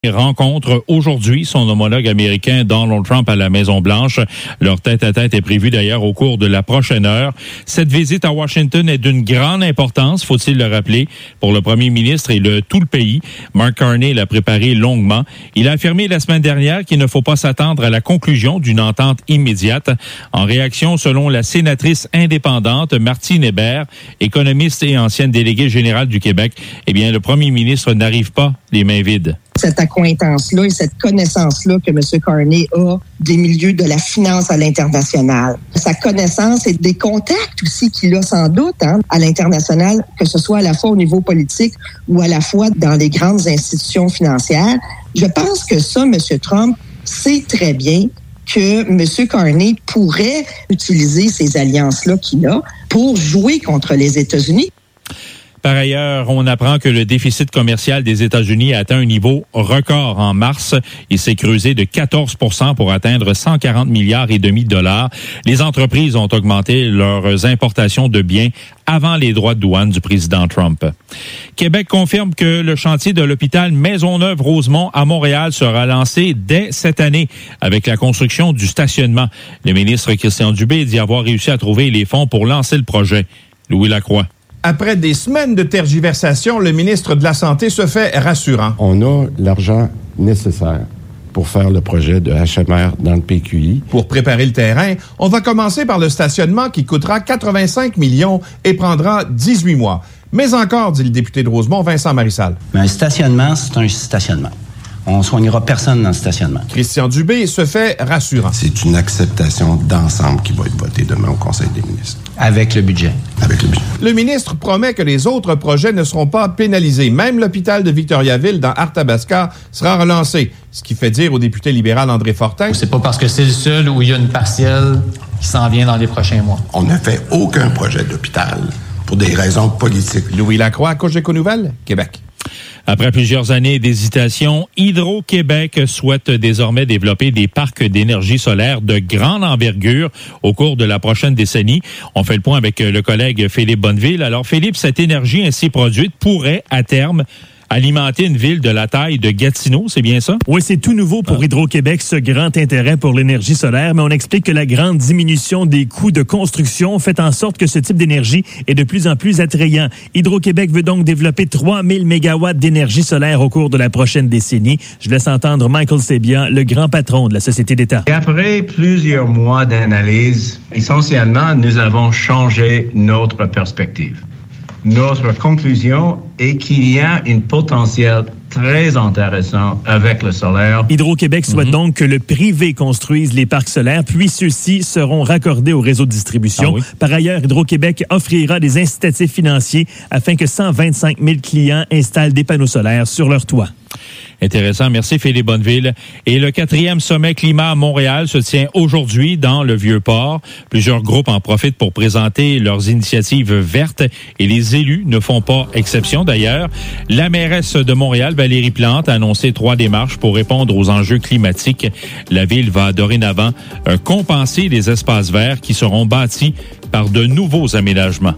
rencontre aujourd'hui son homologue américain Donald Trump à la Maison-Blanche. Leur tête-à-tête est prévu d'ailleurs au cours de la prochaine heure. Cette visite à Washington est d'une grande importance, faut-il le rappeler, pour le premier ministre et tout le pays. Mark Carney l'a préparé longuement. Il a affirmé la semaine dernière qu'il ne faut pas s'attendre à la conclusion d'une entente immédiate. En réaction, selon la sénatrice indépendante Martine Hébert, économiste et ancienne déléguée générale du Québec, eh bien, le premier ministre n'arrive pas les mains vides. Cette accointance-là et cette connaissance-là que M. Carney a des milieux de la finance à l'international. Sa connaissance et des contacts aussi qu'il a sans doute à l'international, que ce soit à la fois au niveau politique ou à la fois dans les grandes institutions financières. Je pense que ça, M. Trump sait très bien que M. Carney pourrait utiliser ces alliances-là qu'il a pour jouer contre les États-Unis. Par ailleurs, on apprend que le déficit commercial des États-Unis a atteint un niveau record en mars. Il s'est creusé de 14% pour atteindre 140 milliards et demi de dollars. Les entreprises ont augmenté leurs importations de biens avant les droits de douane du président Trump. Québec confirme que le chantier de l'hôpital Maisonneuve-Rosemont à Montréal sera lancé dès cette année avec la construction du stationnement. Le ministre Christian Dubé dit avoir réussi à trouver les fonds pour lancer le projet. Louis Lacroix. Après des semaines de tergiversation, le ministre de la Santé se fait rassurant. On a l'argent nécessaire pour faire le projet de HMR dans le PQI. Pour préparer le terrain, on va commencer par le stationnement qui coûtera 85 millions et prendra 18 mois. Mais encore, dit le député de Rosemont, Vincent Marissal. Mais un stationnement, c'est un stationnement. On ne soignera personne dans le stationnement. Christian Dubé se fait rassurant. C'est une acceptation d'ensemble qui va être votée demain au Conseil des ministres. Avec le budget. Avec le budget. Le ministre promet que les autres projets ne seront pas pénalisés. Même l'hôpital de Victoriaville dans Arthabasca sera relancé. Ce qui fait dire au député libéral André Fortin. C'est pas parce que c'est le seul où il y a une partielle qui s'en vient dans les prochains mois. On n'a fait aucun projet d'hôpital pour des raisons politiques. Louis Lacroix, Cogeco Nouvelles, Québec. Après plusieurs années d'hésitation, Hydro-Québec souhaite désormais développer des parcs d'énergie solaire de grande envergure au cours de la prochaine décennie. On fait le point avec le collègue Philippe Bonneville. Alors Philippe, cette énergie ainsi produite pourrait à terme alimenter une ville de la taille de Gatineau, c'est bien ça? Oui, c'est tout nouveau pour Hydro-Québec, ce grand intérêt pour l'énergie solaire, mais on explique que la grande diminution des coûts de construction fait en sorte que ce type d'énergie est de plus en plus attrayant. Hydro-Québec veut donc développer 3000 mégawatts d'énergie solaire au cours de la prochaine décennie. Je laisse entendre Michael Sebia, le grand patron de la Société d'État. Et après plusieurs mois d'analyse, essentiellement, nous avons changé notre perspective. Notre conclusion est qu'il y a un potentiel très intéressant avec le solaire. Hydro-Québec souhaite donc que le privé construise les parcs solaires, puis ceux-ci seront raccordés au réseau de distribution. Par ailleurs, Hydro-Québec offrira des incitatifs financiers afin que 125 000 clients installent des panneaux solaires sur leur toit. Intéressant. Merci, Philippe Bonneville. Et le 4e sommet climat à Montréal se tient aujourd'hui dans le Vieux-Port. Plusieurs groupes en profitent pour présenter leurs initiatives vertes et les élus ne font pas exception d'ailleurs. La mairesse de Montréal, Valérie Plante, a annoncé 3 démarches pour répondre aux enjeux climatiques. La ville va dorénavant compenser les espaces verts qui seront bâtis par de nouveaux aménagements.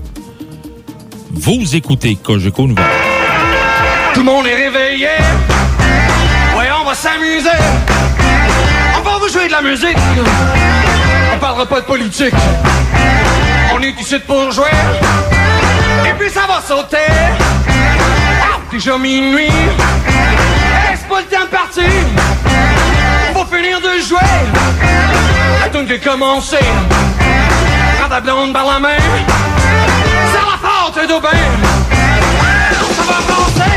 Vous écoutez Cogeco Nouvelles. Tout le monde est réveillé. Ouais, on va s'amuser. On va vous jouer de la musique. On parlera pas de politique. On est ici pour jouer. Et puis ça va sauter. Déjà minuit. Hey, c'est pas le temps de partir. Faut finir de jouer. La toune qui a commencé. Prends ta blonde par la main. Serre la porte d'Aubin. Ça va passer.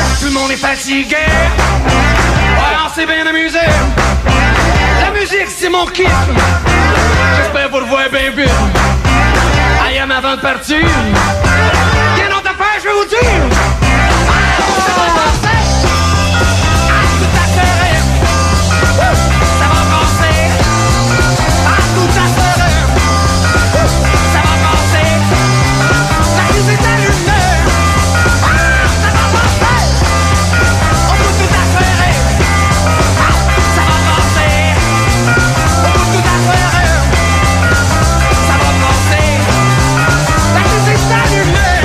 Fatigué, ouais, on s'est bien amusé. La musique, c'est mon mon kit. J'espère vous le voir bien vite. I am avant de partir. Il y a une autre affaire, je vais vous dire. Ça va passer. Tout à fait. Ça va passer. Tout à fait. Ça va passer. La musique est allumée. Ça va passer. On peut tout à fait. Ça va passer. On peut tout à fait. Ça va passer. La musique est allumée.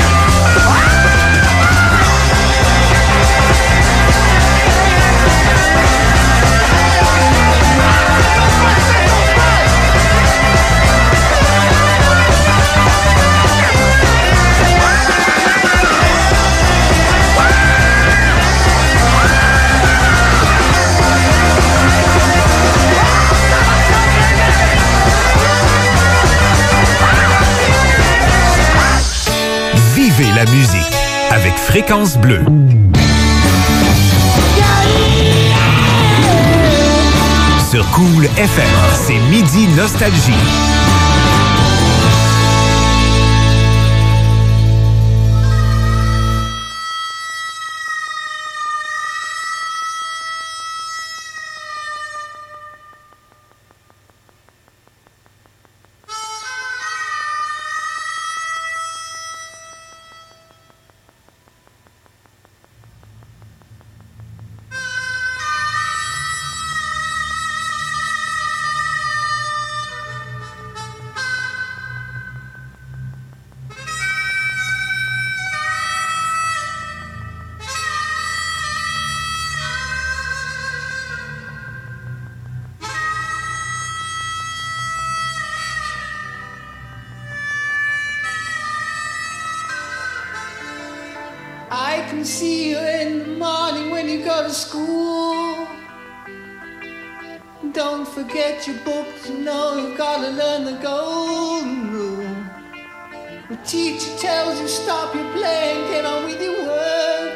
Vivez la musique avec Fréquence Bleue. Sur Cool FM, c'est Midi Nostalgie. I can see you in the morning when you go to school. Don't forget your books, you know you've got to learn the golden rule. The teacher tells you stop your playing, get on with your work.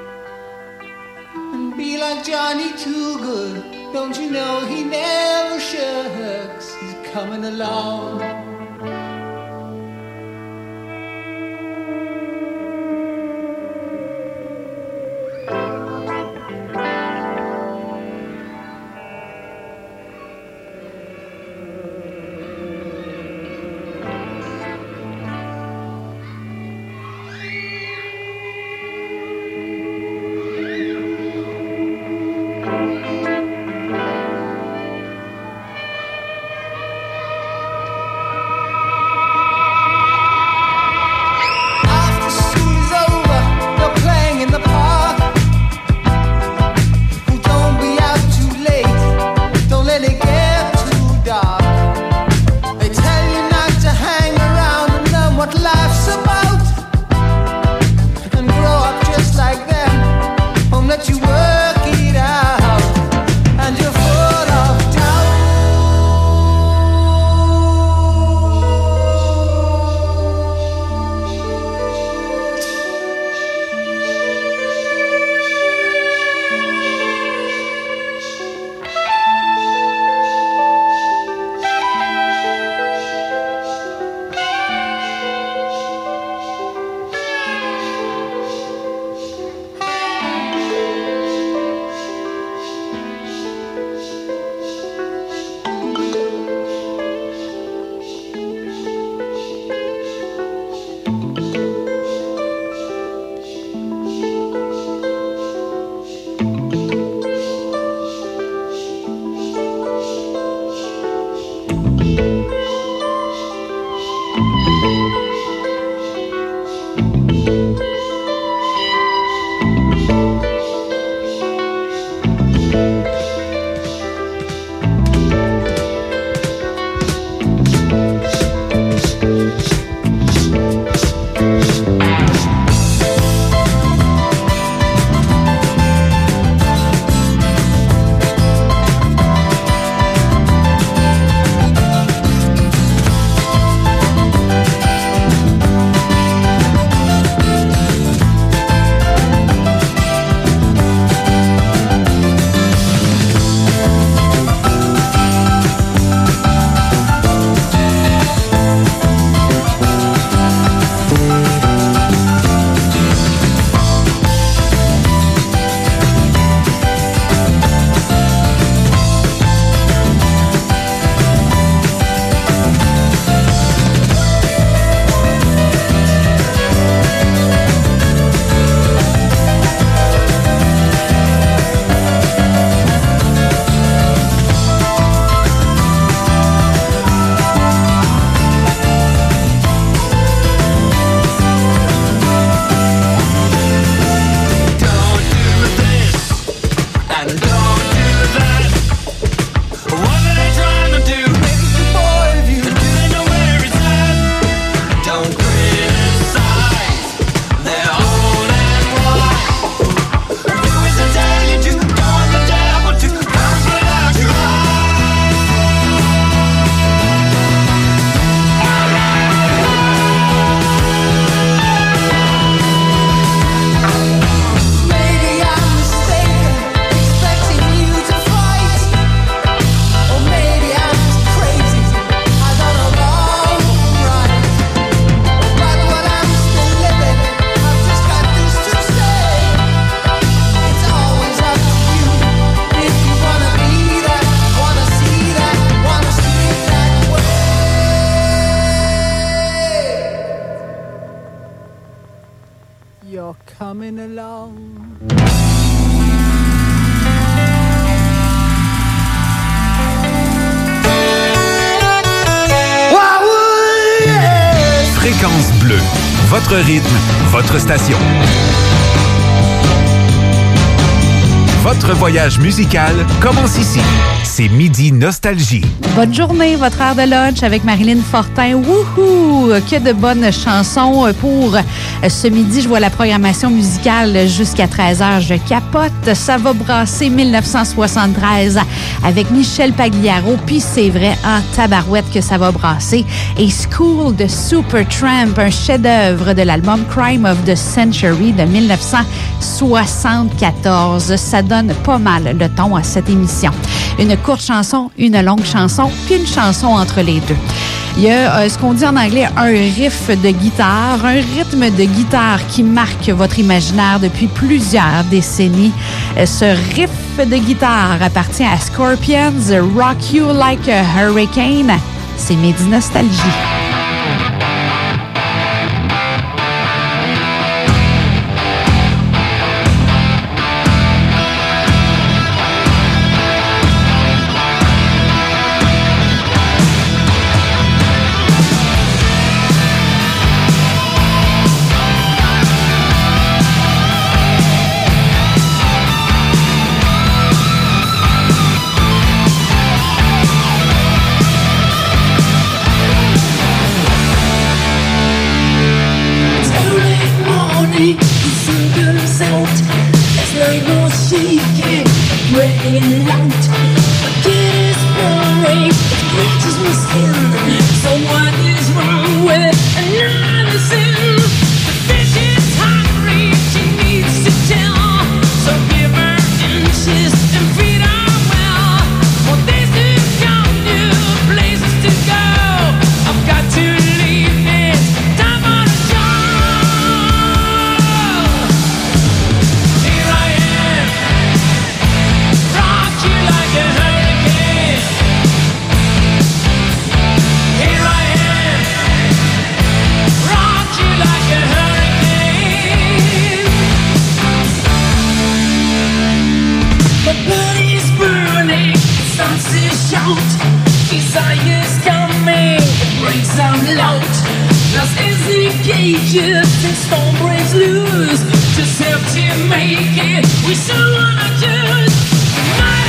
And be like Johnny Too Good, don't you know he never shirks, he's coming along. you're coming along. Fréquence Bleue, votre rythme, votre station. Votre voyage musical commence ici. C'est Midi Nostalgie. Bonne journée, votre heure de lunch avec Marilyn Fortin. Wouhou! Que de bonnes chansons pour ce midi. Je vois la programmation musicale jusqu'à 13h. Je capote. Ça va brasser 1973 avec Michel Pagliaro. Puis c'est vrai, en tabarouette que ça va brasser. Et School de Supertramp, un chef-d'œuvre de l'album Crime of the Century de 1974. Ça donne pas mal le ton à cette émission. Une courte chanson, une longue chanson, puis une chanson entre les deux. Il y a ce qu'on dit en anglais un riff de guitare, un rythme de guitare qui marque votre imaginaire depuis plusieurs décennies. Ce riff de guitare appartient à Scorpions, Rock You Like a Hurricane. C'est Midi Nostalgie. Just help to make it. We still wanna just